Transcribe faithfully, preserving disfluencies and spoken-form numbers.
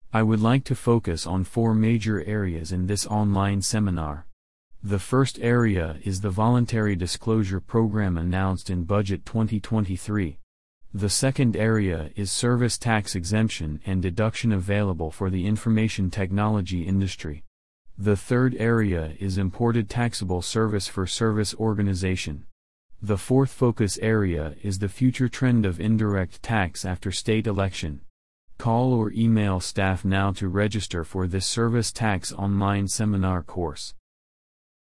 I would like to focus on four major areas in this online seminar. The first area is the Voluntary Disclosure Program announced in Budget twenty twenty-three. The second area is service tax exemption and deduction available for the information technology industry. The third area is imported taxable service for service organization. The fourth focus area is the future trend of indirect tax after state election. Call or email staff now to register for this service tax online seminar course.